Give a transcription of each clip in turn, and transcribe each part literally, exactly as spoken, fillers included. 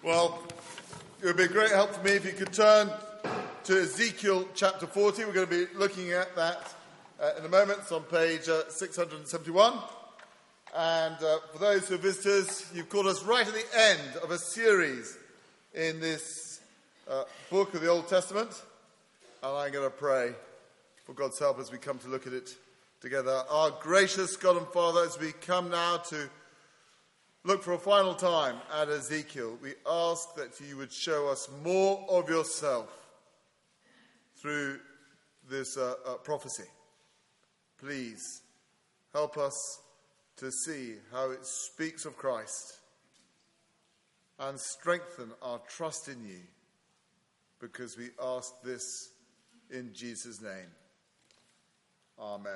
Well, it would be a great help for me if you could turn to Ezekiel chapter forty. We're going to be looking at that uh, in a moment. It's on page uh, six hundred seventy-one. And uh, for those who are visitors, you've caught us right at the end of a series in this uh, book of the Old Testament. And I'm going to pray for God's help as we come to look at it together. Our gracious God and Father, as we come now to look for a final time at Ezekiel, we ask that you would show us more of yourself through this uh, uh, prophecy. Please help us to see how it speaks of Christ and strengthen our trust in you, because we ask this in Jesus' name. Amen.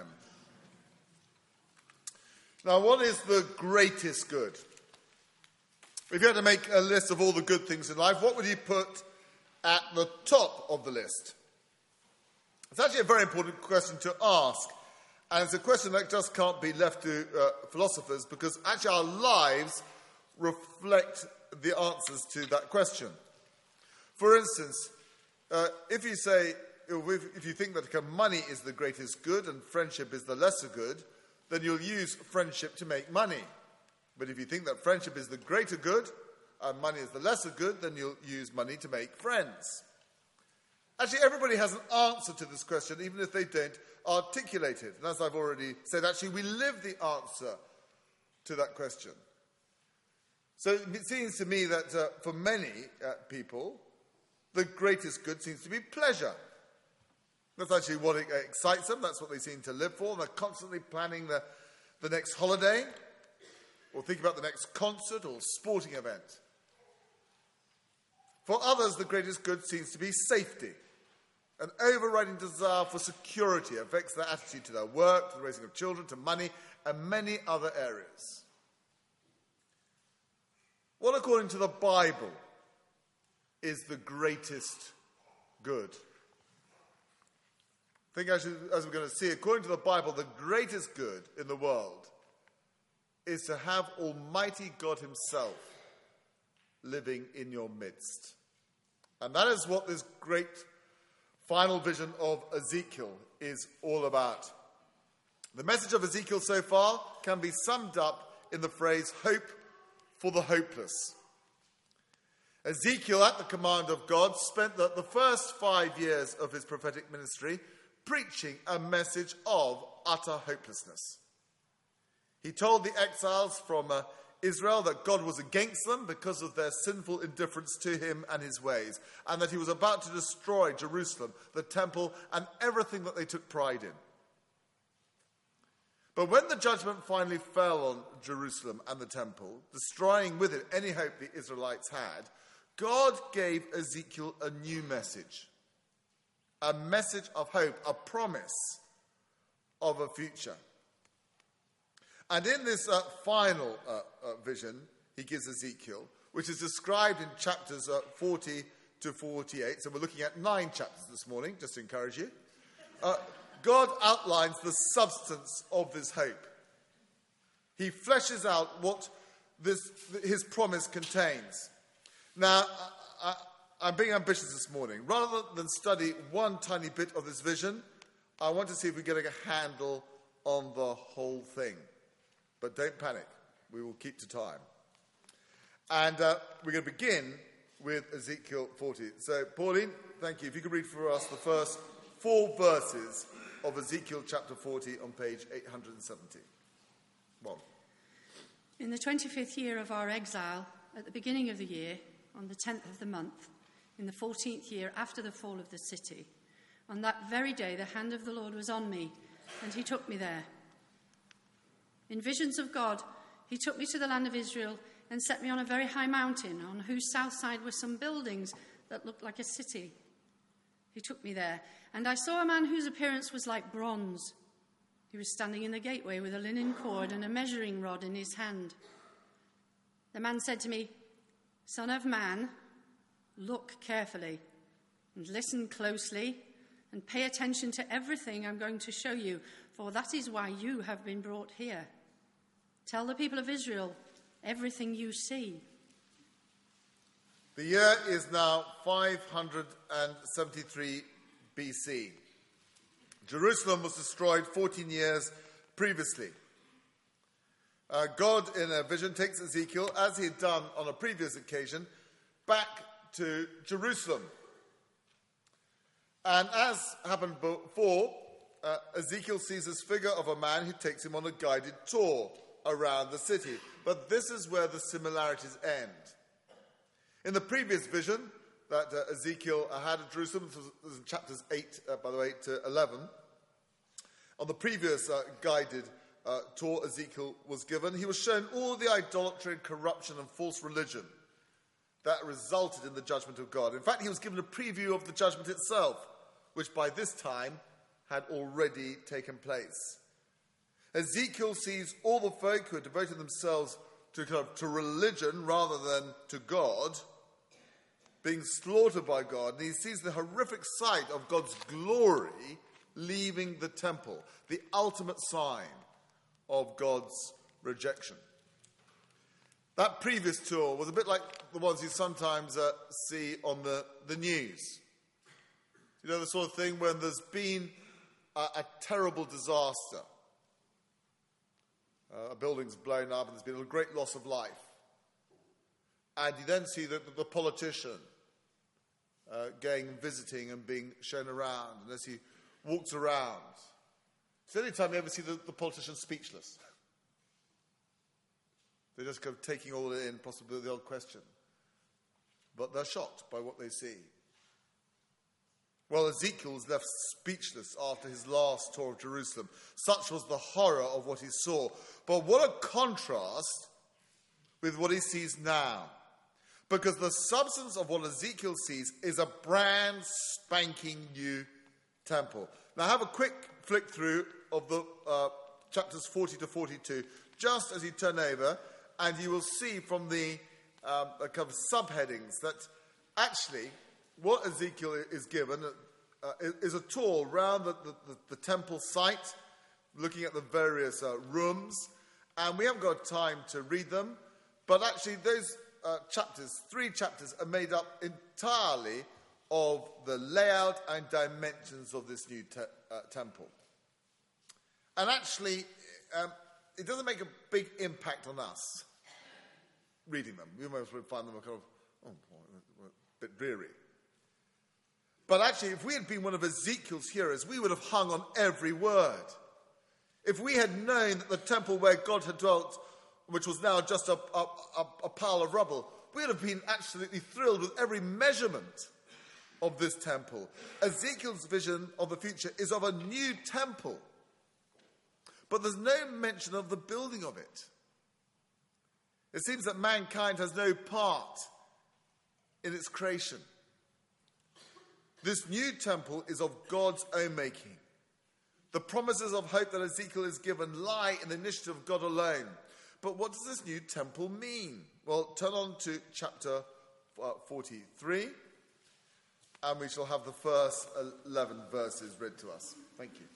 Now, what is the greatest good? If you had to make a list of all the good things in life, what would you put at the top of the list? It's actually a very important question to ask. And it's a question that just can't be left to uh, philosophers, because actually our lives reflect the answers to that question. For instance, uh, if you say, if, if you think that money is the greatest good and friendship is the lesser good, then you'll use friendship to make money. But if you think that friendship is the greater good and money is the lesser good, then you'll use money to make friends. Actually, everybody has an answer to this question, even if they don't articulate it. And as I've already said, actually, we live the answer to that question. So it seems to me that uh, for many uh, people, the greatest good seems to be pleasure. That's actually what excites them. That's what they seem to live for. They're constantly planning the, the next holiday, or think about the next concert or sporting event. For others, the greatest good seems to be safety. An overriding desire for security affects their attitude to their work, to the raising of children, to money, and many other areas. What, according to the Bible, is the greatest good? I think, actually, as we're going to see, according to the Bible, the greatest good in the world is to have Almighty God himself living in your midst. And that is what this great final vision of Ezekiel is all about. The message of Ezekiel so far can be summed up in the phrase, hope for the hopeless. Ezekiel, at the command of God, spent the, the first five years of his prophetic ministry preaching a message of utter hopelessness. He told the exiles from uh, Israel that God was against them because of their sinful indifference to him and his ways, and that he was about to destroy Jerusalem, the temple, and everything that they took pride in. But when the judgment finally fell on Jerusalem and the temple, destroying with it any hope the Israelites had, God gave Ezekiel a new message, a message of hope, a promise of a future. And in this uh, final uh, uh, vision he gives Ezekiel, which is described in chapters uh, forty to forty-eight, so we're looking at nine chapters this morning, just to encourage you, uh, God outlines the substance of this hope. He fleshes out what this, his promise contains. Now, I, I, I'm being ambitious this morning. Rather than study one tiny bit of this vision, I want to see if we get a handle on the whole thing. But don't panic. We will keep to time. And uh, we're going to begin with Ezekiel forty. So, Pauline, thank you. If you could read for us the first four verses of Ezekiel chapter forty on page eight hundred seventy. One. In the twenty-fifth year of our exile, at the beginning of the year, on the tenth of the month, in the fourteenth year after the fall of the city, on that very day the hand of the Lord was on me, and he took me there. In visions of God, he took me to the land of Israel and set me on a very high mountain, on whose south side were some buildings that looked like a city. He took me there, and I saw a man whose appearance was like bronze. He was standing in the gateway with a linen cord and a measuring rod in his hand. The man said to me, "Son of man, look carefully and listen closely and pay attention to everything I'm going to show you, for that is why you have been brought here. Tell the people of Israel everything you see." The year is now five hundred seventy-three B C. Jerusalem was destroyed fourteen years previously. Uh, God, in a vision, takes Ezekiel, as he had done on a previous occasion, back to Jerusalem. And as happened before, uh, Ezekiel sees this figure of a man who takes him on a guided tour around the city. But this is where the similarities end. In the previous vision that uh, Ezekiel had of Jerusalem, this was in chapters eight, uh, by the way, to eleven, on the previous uh, guided uh, tour Ezekiel was given, he was shown all the idolatry and corruption and false religion that resulted in the judgment of God. In fact, he was given a preview of the judgment itself, which by this time had already taken place. Ezekiel sees all the folk who had devoted themselves to, kind of, to religion rather than to God being slaughtered by God, and he sees the horrific sight of God's glory leaving the temple, the ultimate sign of God's rejection. That previous tour was a bit like the ones you sometimes uh, see on the, the news. You know, the sort of thing when there's been a, a terrible disaster. Uh, a building's blown up and there's been a great loss of life. And you then see the, the politician uh, going and visiting and being shown around. And as he walks around, it's the only time you ever see the, the politician speechless. They're just kind of taking all it in, possibly the odd question. But they're shocked by what they see. Well, Ezekiel was left speechless after his last tour of Jerusalem. Such was the horror of what he saw. But what a contrast with what he sees now. Because the substance of what Ezekiel sees is a brand spanking new temple. Now have a quick flick through of the uh, chapters forty to forty-two, just as you turn over, and you will see from the um, kind of subheadings that actually what Ezekiel is given uh, is a tour around the, the, the temple site, looking at the various uh, rooms, and we haven't got time to read them, but actually those uh, chapters, three chapters, are made up entirely of the layout and dimensions of this new te- uh, temple. And actually, um, it doesn't make a big impact on us reading them. We might find them a kind of, oh, boy, a bit dreary. But actually, if we had been one of Ezekiel's hearers, we would have hung on every word. If we had known that the temple where God had dwelt, which was now just a, a, a, a pile of rubble, we would have been absolutely thrilled with every measurement of this temple. Ezekiel's vision of the future is of a new temple. But there's no mention of the building of it. It seems that mankind has no part in its creation. This new temple is of God's own making. The promises of hope that Ezekiel is given lie in the initiative of God alone. But what does this new temple mean? Well, turn on to chapter uh, forty-three, and we shall have the first eleven verses read to us. Thank you.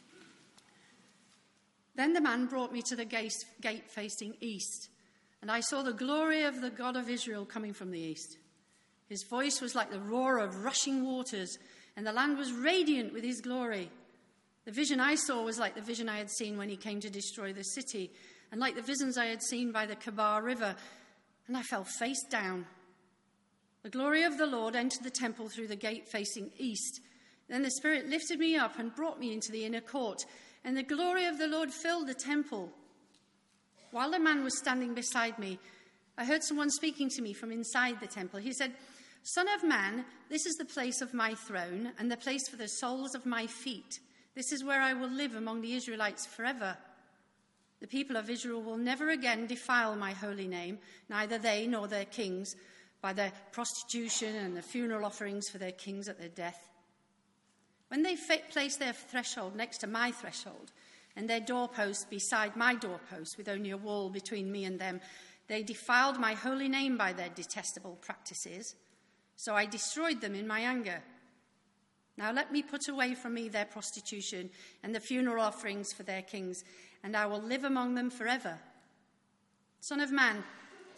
Then the man brought me to the gate, gate facing east, and I saw the glory of the God of Israel coming from the east. His voice was like the roar of rushing waters, and the land was radiant with his glory. The vision I saw was like the vision I had seen when he came to destroy the city, and like the visions I had seen by the Kebar River, and I fell face down. The glory of the Lord entered the temple through the gate facing east. Then the Spirit lifted me up and brought me into the inner court, and the glory of the Lord filled the temple. While the man was standing beside me, I heard someone speaking to me from inside the temple. He said, "Son of man, this is the place of my throne and the place for the soles of my feet. This is where I will live among the Israelites forever. The people of Israel will never again defile my holy name, neither they nor their kings, by their prostitution and the funeral offerings for their kings at their death. When they place their threshold next to my threshold and their doorpost beside my doorpost with only a wall between me and them, they defiled my holy name by their detestable practices. So I destroyed them in my anger. Now let me put away from me their prostitution and the funeral offerings for their kings, and I will live among them forever. Son of man,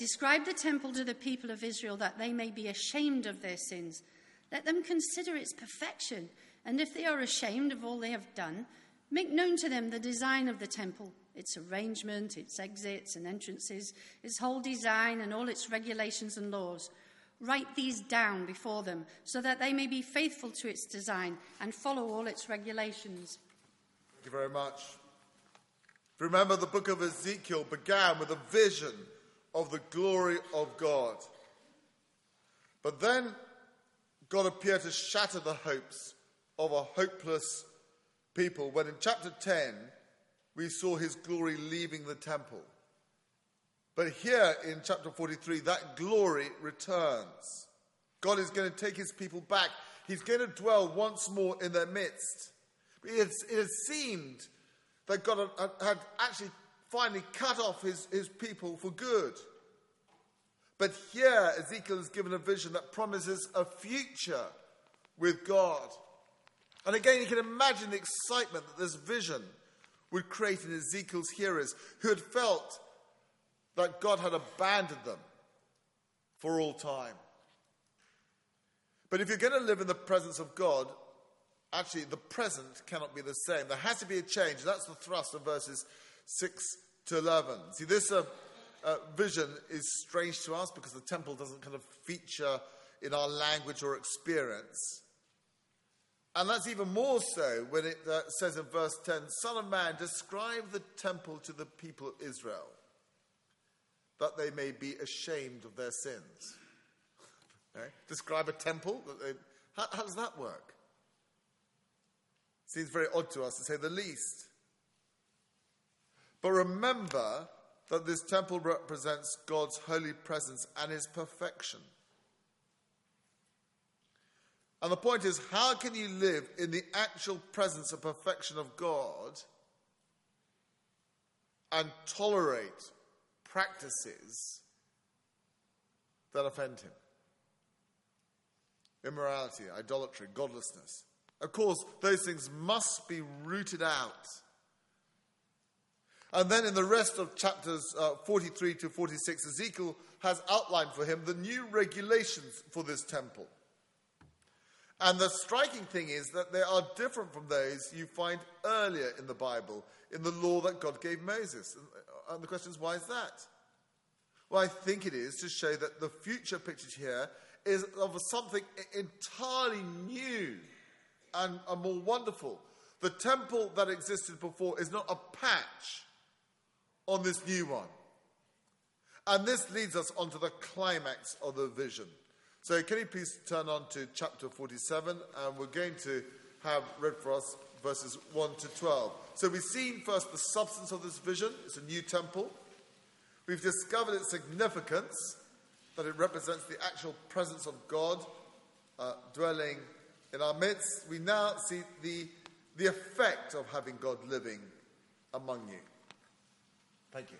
Describe the temple to the people of Israel that they may be ashamed of their sins. Let them consider its perfection, and if they are ashamed of all they have done, make known to them the design of the temple, its arrangement, its exits and entrances, its whole design and all its regulations and laws. Write these down before them so that they may be faithful to its design and follow all its regulations. Thank you very much. Remember, the book of Ezekiel began with a vision of the glory of God. But then God appeared to shatter the hopes of a hopeless people when in chapter ten we saw his glory leaving the temple. But here in chapter forty-three, that glory returns. God is going to take his people back. He's going to dwell once more in their midst. It has, it has seemed that God had, had actually finally cut off his, his people for good. But here, Ezekiel is given a vision that promises a future with God. And again, you can imagine the excitement that this vision would create in Ezekiel's hearers, who had felt that God had abandoned them for all time. But if you're going to live in the presence of God, actually the present cannot be the same. There has to be a change. And that's the thrust of verses six to eleven. See, this uh, uh, vision is strange to us because the temple doesn't kind of feature in our language or experience. And that's even more so when it uh, says in verse ten, Son of man, describe the temple to the people of Israel, that they may be ashamed of their sins. Okay? Describe a temple? That they, how, how does that work? Seems very odd to us, to say the least. But remember that this temple represents God's holy presence and his perfection. And the point is, how can you live in the actual presence and perfection of God and tolerate practices that offend him? Immorality, idolatry, godlessness. Of course, those things must be rooted out. And then in the rest of chapters uh, forty-three to forty-six, Ezekiel has outlined for him the new regulations for this temple. And the striking thing is that they are different from those you find earlier in the Bible, in the law that God gave Moses. And the question is, why is that? Well, I think it is to show that the future pictured here is of something entirely new and, and more wonderful. The temple that existed before is not a patch on this new one. And this leads us on to the climax of the vision. So can you please turn on to chapter forty-seven, and we're going to have read for us verses one to twelve. So we've seen first the substance of this vision. It's a new temple. We've discovered its significance, that it represents the actual presence of God uh, dwelling in our midst. We now see the, the effect of having God living among you. Thank you.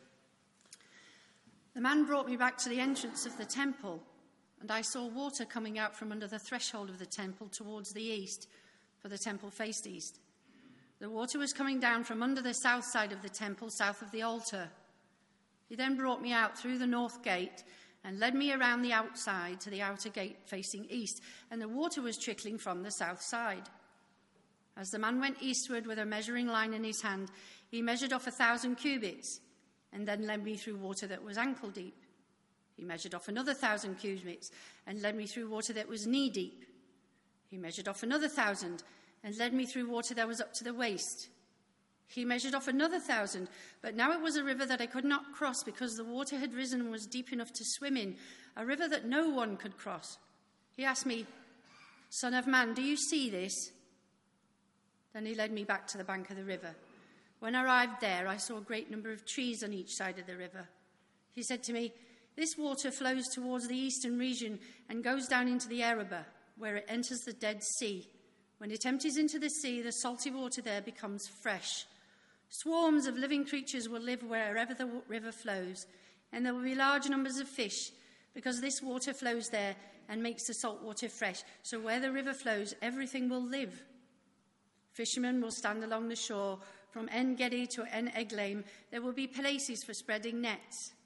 The man brought me back to the entrance of the temple, and I saw water coming out from under the threshold of the temple towards the east, for the temple faced east. The water was coming down from under the south side of the temple, south of the altar. He then brought me out through the north gate and led me around the outside to the outer gate facing east, and the water was trickling from the south side. As the man went eastward with a measuring line in his hand, he measured off a thousand cubits, and then led me through water that was ankle deep. He measured off another thousand cubits and led me through water that was knee deep. He measured off another thousand and led me through water that was up to the waist. He measured off another thousand, but now it was a river that I could not cross because the water had risen and was deep enough to swim in, a river that no one could cross. He asked me, Son of man, do you see this? Then he led me back to the bank of the river. When I arrived there, I saw a great number of trees on each side of the river. He said to me, This water flows towards the eastern region and goes down into the Arabah, where it enters the Dead Sea. When it empties into the sea, the salty water there becomes fresh. Swarms of living creatures will live wherever the river flows, and there will be large numbers of fish, because this water flows there and makes the salt water fresh. So where the river flows, everything will live. Fishermen will stand along the shore. From En Gedi to En Eglaim, there will be places for spreading nets.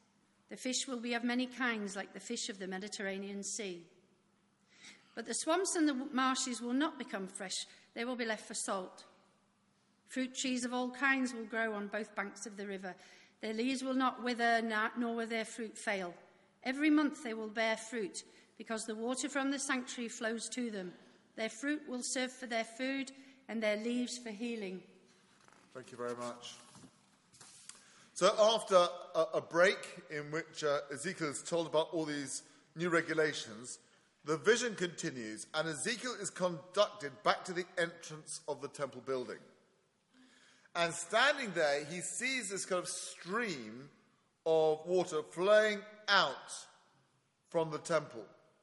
The fish will be of many kinds, like the fish of the Mediterranean Sea. But the swamps and the marshes will not become fresh. They will be left for salt. Fruit trees of all kinds will grow on both banks of the river. Their leaves will not wither, nor will their fruit fail. Every month they will bear fruit, because the water from the sanctuary flows to them. Their fruit will serve for their food, and their leaves for healing. Thank you very much. So after a, a break in which uh, Ezekiel is told about all these new regulations, the vision continues, and Ezekiel is conducted back to the entrance of the temple building. And standing there, he sees this kind of stream of water flowing out from the temple.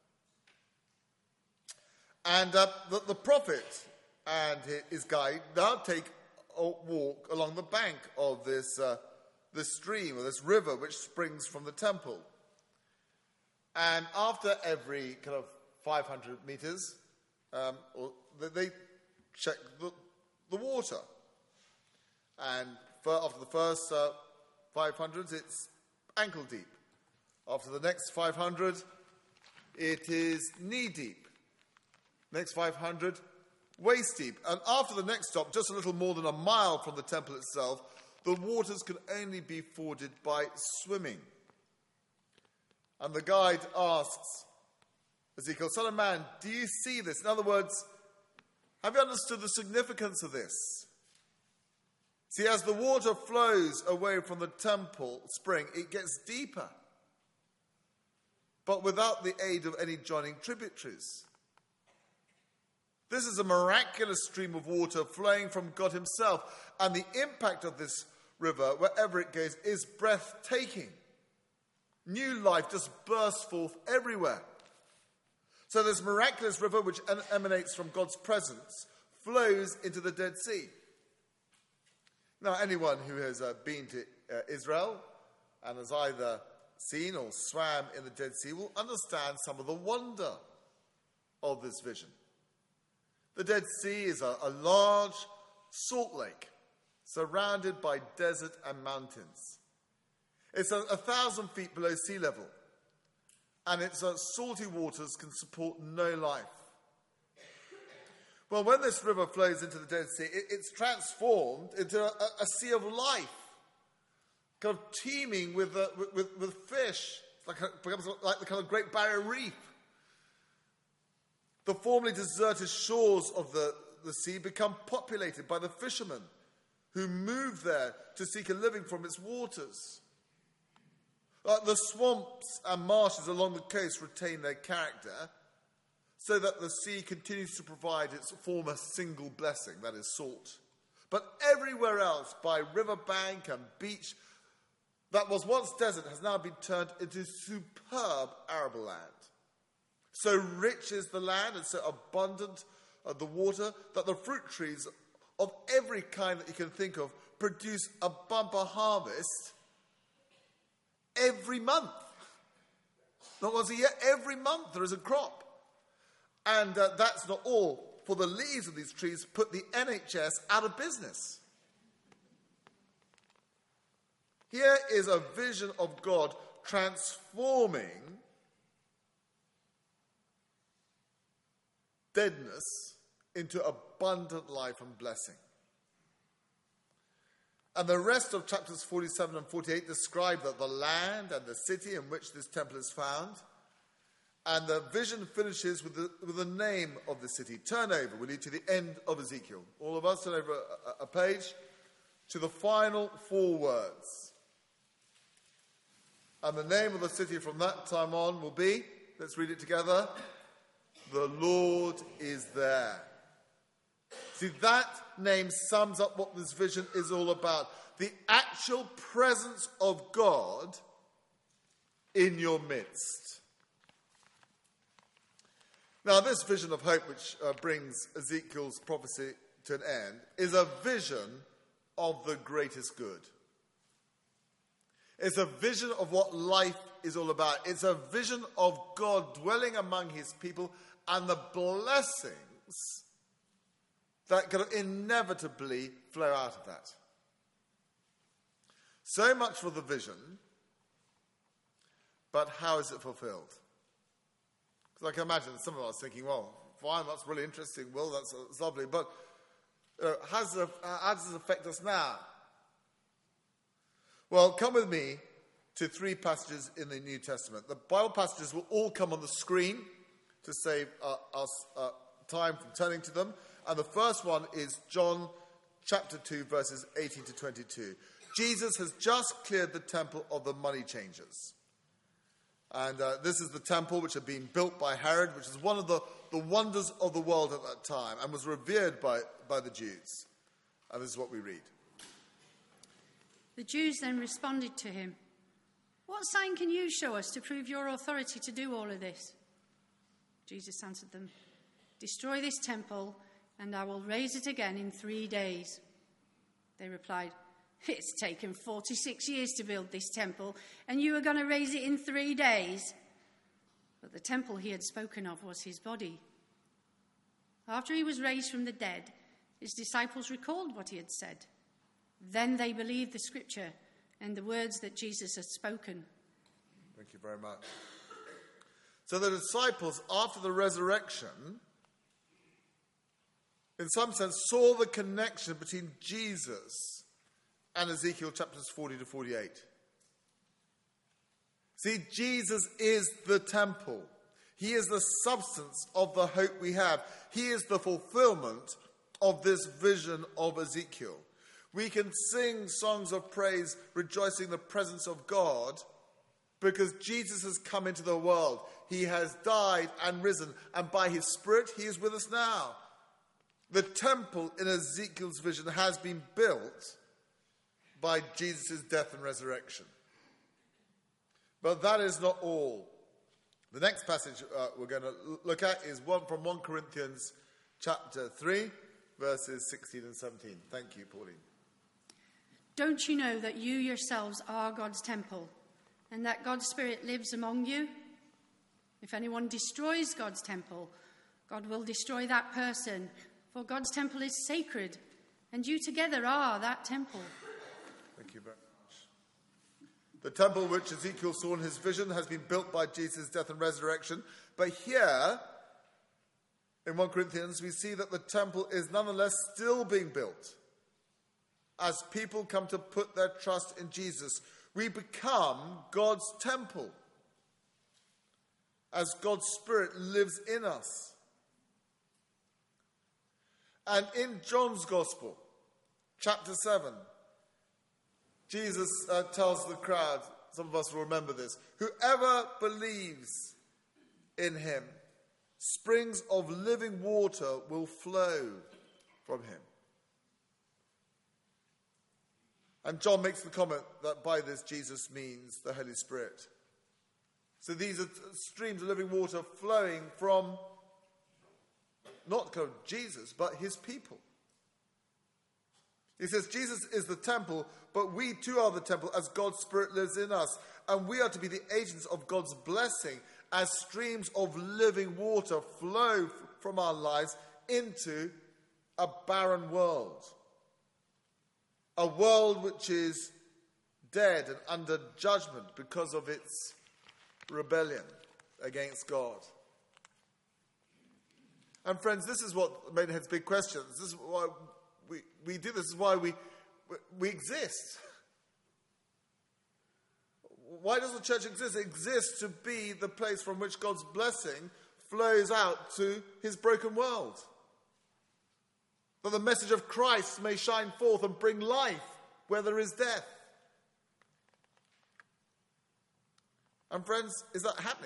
And uh, the, the prophet and his guide now take a walk along the bank of this uh, this stream or this river which springs from the temple. And after every kind of five hundred meters, um, or they check the, the water. And for, after the first uh, five hundred, it's ankle deep. After the next five hundred, it is knee deep. Next five hundred, waist deep. And after the next stop, just a little more than a mile from the temple itself, the waters can only be forded by swimming. And the guide asks Ezekiel, "Son of man, do you see this?" In other words, have you understood the significance of this? See, as the water flows away from the temple spring, it gets deeper, but without the aid of any joining tributaries. This is a miraculous stream of water flowing from God himself, and the impact of this river, wherever it goes, is breathtaking. New life just bursts forth everywhere. So this miraculous river, which emanates from God's presence, flows into the Dead Sea. Now, anyone who has uh, been to uh, Israel and has either seen or swam in the Dead Sea will understand some of the wonder of this vision. The Dead Sea is a, a large salt lake surrounded by desert and mountains. It's a, a thousand feet below sea level, and its uh, salty waters can support no life. Well, when this river flows into the Dead Sea, it, it's transformed into a, a sea of life, kind of teeming with, uh, with, with fish. It's like, a, becomes like the kind of Great Barrier Reef. The formerly deserted shores of the, the sea become populated by the fishermen who move there to seek a living from its waters. Uh, the swamps and marshes along the coast retain their character, so that the sea continues to provide its former single blessing, that is salt. But everywhere else, by riverbank and beach, that was once desert has now been turned into superb arable land. So rich is the land and so abundant uh, the water that the fruit trees of every kind that you can think of produce a bumper harvest every month. Not once a year, every month there is a crop. And uh, that's not all, for the leaves of these trees put the N H S out of business. Here is a vision of God transforming deadness into abundant life and blessing. And the rest of chapters forty-seven and forty-eight describe the, the land and the city in which this temple is found. And the vision finishes with the, with the name of the city. Turn over, will you, to the end of Ezekiel. All of us turn over a, a page to the final four words. And the name of the city from that time on will be, let's read it together, "The Lord is there." See, that name sums up what this vision is all about. The actual presence of God in your midst. Now, this vision of hope, which uh, brings Ezekiel's prophecy to an end, is a vision of the greatest good. It's a vision of what life is all about. It's a vision of God dwelling among his people and the blessings that can inevitably flow out of that. So much for the vision. but how is it fulfilled? Because I can imagine some of us thinking, well, fine, that's really interesting, Will, that's, that's lovely, but uh, how, does it, how does it affect us now? Well, come with me to three passages in the New Testament. The Bible passages will all come on the screen to save uh, us uh, time from turning to them. And the first one is John chapter two, verses eighteen to twenty-two. Jesus has just cleared the temple of the money changers. And uh, this is the temple which had been built by Herod, which is one of the, the wonders of the world at that time and was revered by, by the Jews. And this is what we read. The Jews then responded to him, "What sign can you show us to prove your authority to do all of this?" Jesus answered them, "Destroy this temple, and I will raise it again in three days." They replied, "It's taken forty-six years to build this temple, and you are going to raise it in three days?" But the temple he had spoken of was his body. After he was raised from the dead, his disciples recalled what he had said. Then they believed the scripture and the words that Jesus had spoken. Thank you very much. So the disciples, after the resurrection, in some sense, saw the connection between Jesus and Ezekiel chapters forty to forty-eight. See, Jesus is the temple. He is the substance of the hope we have. He is the fulfillment of this vision of Ezekiel. We can sing songs of praise, rejoicing in the presence of God, because Jesus has come into the world. He has died and risen, and by his Spirit, he is with us now. The temple in Ezekiel's vision has been built by Jesus' death and resurrection. But that is not all. The next passage uh, we're going to look at is one from First Corinthians chapter three, verses sixteen and seventeen. Thank you, Pauline. "Don't you know that you yourselves are God's temple, and that God's Spirit lives among you? If anyone destroys God's temple, God will destroy that person, for God's temple is sacred, and you together are that temple." Thank you very much. The temple which Ezekiel saw in his vision has been built by Jesus' death and resurrection. But here, in First Corinthians, we see that the temple is nonetheless still being built. As people come to put their trust in Jesus, we become God's temple. As God's Spirit lives in us. And in John's Gospel, chapter seven, Jesus uh, tells the crowd, some of us will remember this, whoever believes in him, springs of living water will flow from him. And John makes the comment that by this Jesus means the Holy Spirit. So these are streams of living water flowing from not kind of Jesus, but his people. He says Jesus is the temple, but we too are the temple as God's Spirit lives in us. And we are to be the agents of God's blessing as streams of living water flow from our lives into a barren world. A world which is dead and under judgment because of its rebellion against God. And friends, this is what Maidenhead's big questions. This is why we, we do this. This is why we, we exist. Why does the church exist? It exists to be the place from which God's blessing flows out to his broken world. That the message of Christ may shine forth and bring life where there is death. And friends, is that happening?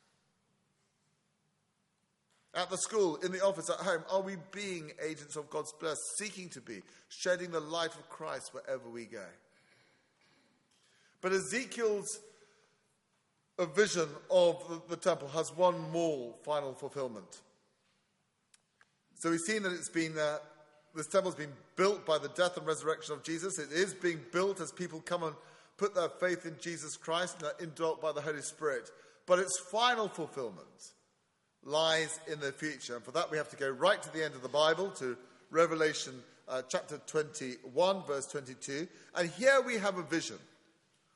At the school, in the office, at home, are we being agents of God's blessing, seeking to be, shedding the light of Christ wherever we go? But Ezekiel's a vision of the, the temple has one more final fulfillment. So we've seen that it's been, uh, this temple has been built by the death and resurrection of Jesus. It is being built as people come and put their faith in Jesus Christ and are indwelt by the Holy Spirit. But its final fulfillment lies in the future. And for that we have to go right to the end of the Bible, to Revelation uh, chapter twenty-one, verse twenty-two. And here we have a vision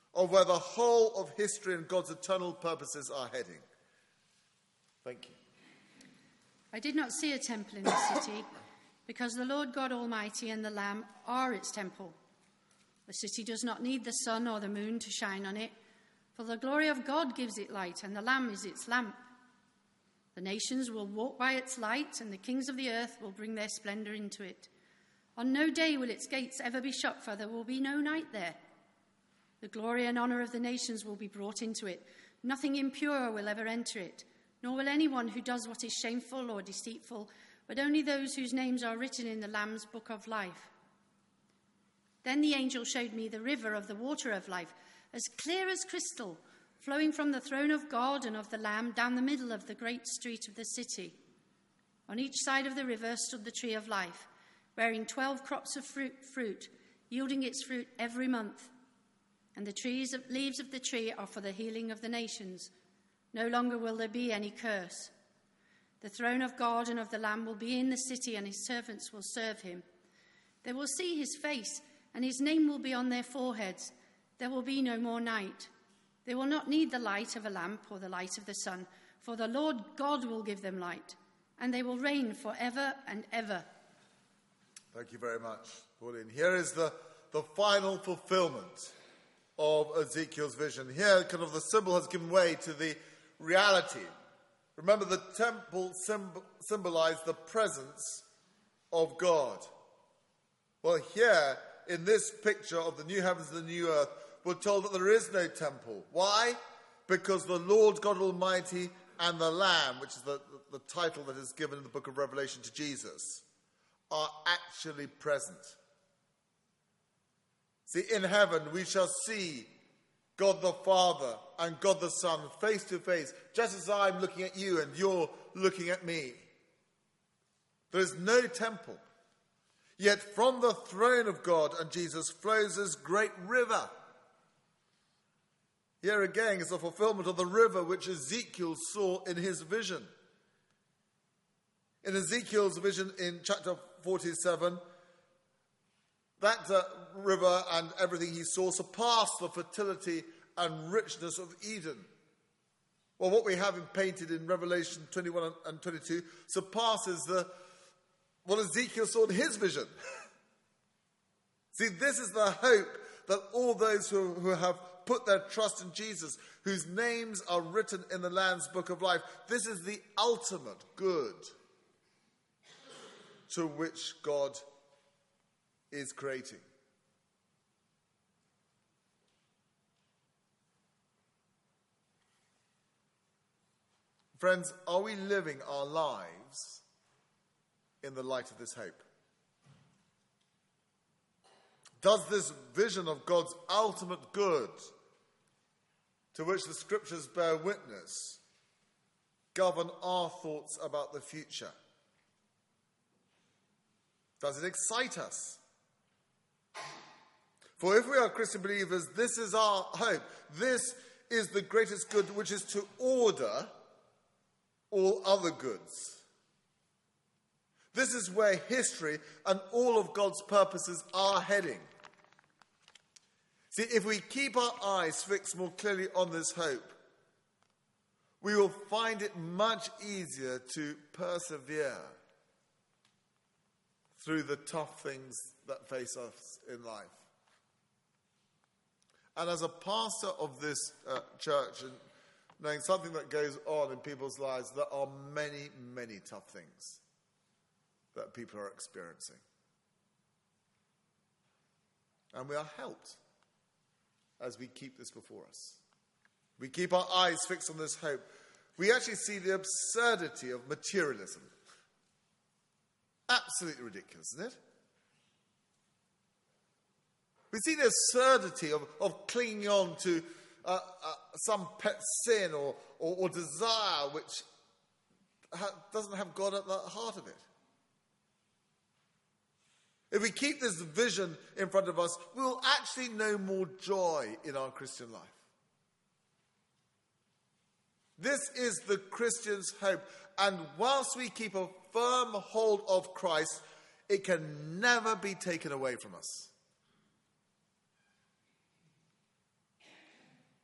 of where the whole of history and God's eternal purposes are heading. Thank you. I did not see a temple in the city, because the Lord God Almighty and the Lamb are its temple. The city does not need the sun or the moon to shine on it, for the glory of God gives it light, and the Lamb is its lamp. The nations will walk by its light, and the kings of the earth will bring their splendor into it. On no day will its gates ever be shut, for there will be no night there. The glory and honor of the nations will be brought into it. Nothing impure will ever enter it, nor will anyone who does what is shameful or deceitful, but only those whose names are written in the Lamb's book of life. Then the angel showed me the river of the water of life, as clear as crystal, flowing from the throne of God and of the Lamb down the middle of the great street of the city. On each side of the river stood the tree of life, bearing twelve crops of fruit, fruit, yielding its fruit every month. And the trees of, leaves of the tree are for the healing of the nations. No longer will there be any curse. The throne of God and of the Lamb will be in the city, and his servants will serve him. They will see his face, and his name will be on their foreheads. There will be no more night. They will not need the light of a lamp or the light of the sun, for the Lord God will give them light, and they will reign forever and ever. Thank you very much, Pauline. Here is the, the final fulfillment of Ezekiel's vision. Here, kind of the symbol has given way to the reality. Remember, the temple symbol, symbolized the presence of God. Well, here, in this picture of the new heavens and the new earth, we're told that there is no temple. Why? Because the Lord God Almighty and the Lamb, which is the, the, the title that is given in the book of Revelation to Jesus, are actually present. See, in heaven we shall see God the Father and God the Son face to face, just as I'm looking at you and you're looking at me. There is no temple. Yet from the throne of God and Jesus flows this great river. Here again is the fulfillment of the river which Ezekiel saw in his vision. In Ezekiel's vision in chapter forty-seven, that uh, river and everything he saw surpassed the fertility and richness of Eden. Well, what we have in painted in Revelation twenty-one and twenty-two surpasses the what Ezekiel saw in his vision. See, this is the hope that all those who, who have put their trust in Jesus, whose names are written in the Lamb's book of life, this is the ultimate good to which God is creating. Friends, are we living our lives in the light of this hope? Does this vision of God's ultimate good, to which the scriptures bear witness, govern our thoughts about the future? Does it excite us? For if we are Christian believers, this is our hope. This is the greatest good, which is to order all other goods. This is where history and all of God's purposes are heading. See, if we keep our eyes fixed more clearly on this hope, we will find it much easier to persevere through the tough things that face us in life. And as a pastor of this uh, church, and knowing something that goes on in people's lives, there are many, many tough things that people are experiencing. And we are helped as we keep this before us. We keep our eyes fixed on this hope. We actually see the absurdity of materialism. Absolutely ridiculous, isn't it? We see the absurdity of, of clinging on to uh, uh, some pet sin or, or, or desire which ha- doesn't have God at the heart of it. If we keep this vision in front of us, we will actually know more joy in our Christian life. This is the Christian's hope. And whilst we keep a firm hold of Christ, it can never be taken away from us.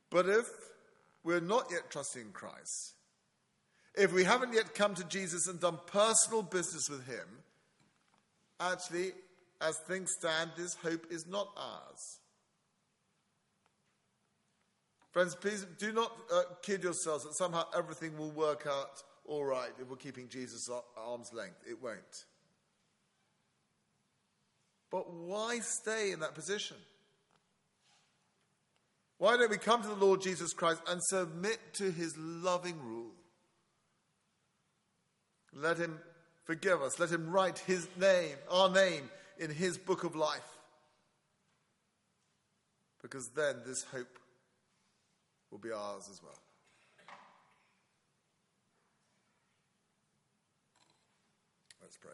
But if we're not yet trusting in Christ, if we haven't yet come to Jesus and done personal business with him, actually, as things stand, this hope is not ours. Friends, please do not uh, kid yourselves that somehow everything will work out all right if we're keeping Jesus at arm's length. It won't. But why stay in that position? Why don't we come to the Lord Jesus Christ and submit to his loving rule? Let him forgive us. Let him write his name, our name, in his book of life. Because then this hope will be ours as well. Let's pray.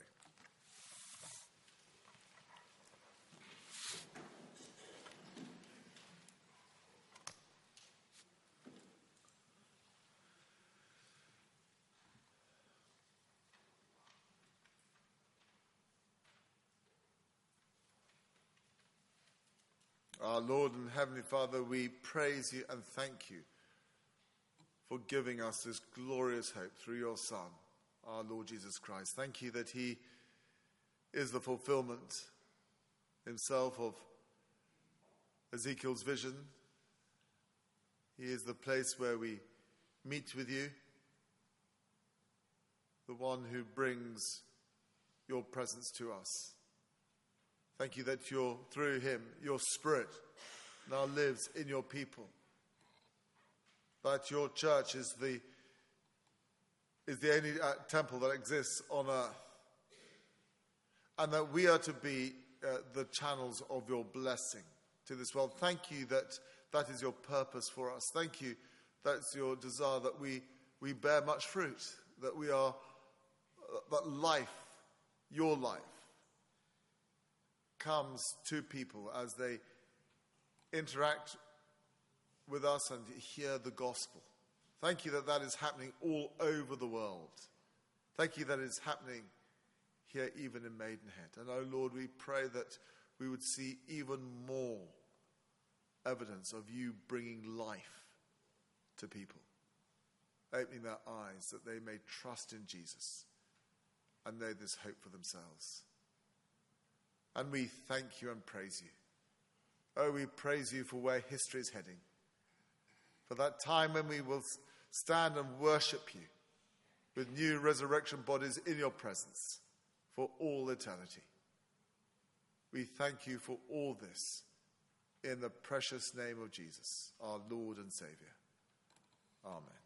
Our Lord and Heavenly Father, we praise you and thank you for giving us this glorious hope through your Son, our Lord Jesus Christ. Thank you that he is the fulfillment himself of Ezekiel's vision. He is the place where we meet with you, the one who brings your presence to us. Thank you that you're, through him, your Spirit now lives in your people. That your church is the, is the only uh, temple that exists on earth. And that we are to be uh, the channels of your blessing to this world. Thank you that that is your purpose for us. Thank you that's your desire that we, we bear much fruit. That we are, uh, that life, your life, comes to people as they interact with us and hear the gospel. Thank you that that is happening all over the world. Thank you that it's happening here even in Maidenhead. And oh Lord, we pray that we would see even more evidence of you bringing life to people, opening their eyes that they may trust in Jesus and know this hope for themselves. And we thank you and praise you. Oh, we praise you for where history is heading. For that time when we will stand and worship you with new resurrection bodies in your presence for all eternity. We thank you for all this in the precious name of Jesus, our Lord and Saviour. Amen.